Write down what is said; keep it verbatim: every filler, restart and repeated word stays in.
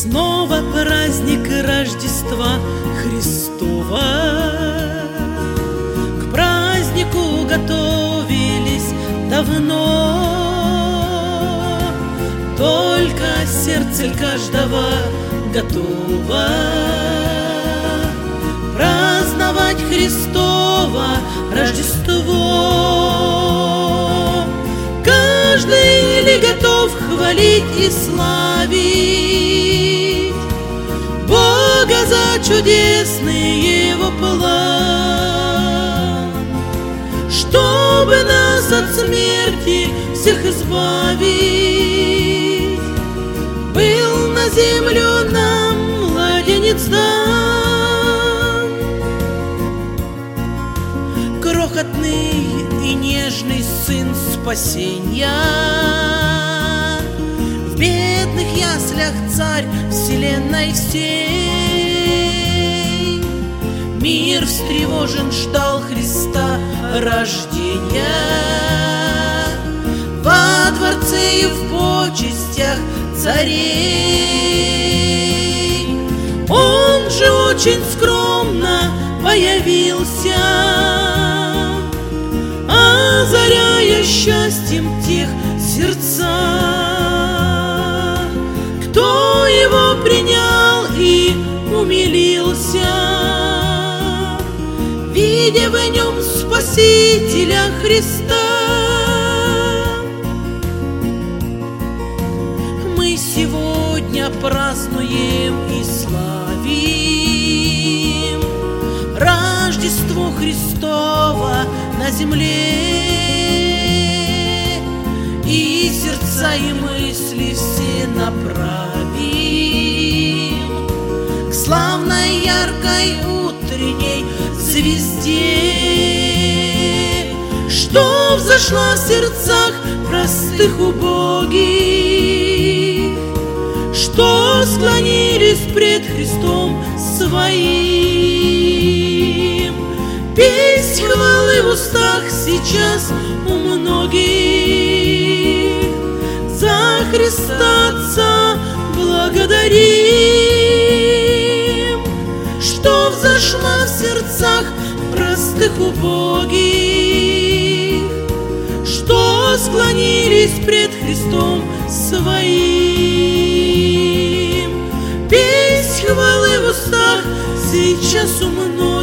Снова праздник Рождества Христова. К празднику готовились давно, только сердце каждого готово праздновать Христово Рождество. Каждый ли готов хвалить и славить Бога за чудесный Его план, чтобы нас от смерти всех избавить, был на землю нам младенец дан. Крохотный и нежный Сын спасенья, в бедных яслях Царь вселенной всей. Мир встревожен ждал Христа рождения, во дворце и в почестях царей. Он же очень скромно появился, озаряя счастьем тех сердца, кто его принял и умилился, видя в нем Спасителя Христа. Мы сегодня празднуем и славим Рождество Христово на земле, и сердца и мысли все направим к славной яркой утренней звезде, что взошла в сердцах простых убогих, что склонились пред Христом своим. Песнь хвалы в устах сейчас у многих, за Христа Отца благодарим, что взошла в сердцах простых убогих, что склонились пред Христом своим. Песнь хвалы в устах сейчас у многих,